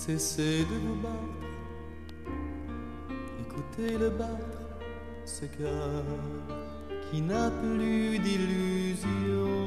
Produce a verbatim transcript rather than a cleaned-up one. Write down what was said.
Cessez de vous battre, écoutez-le battre, ce cœur qui n'a plus d'illusions.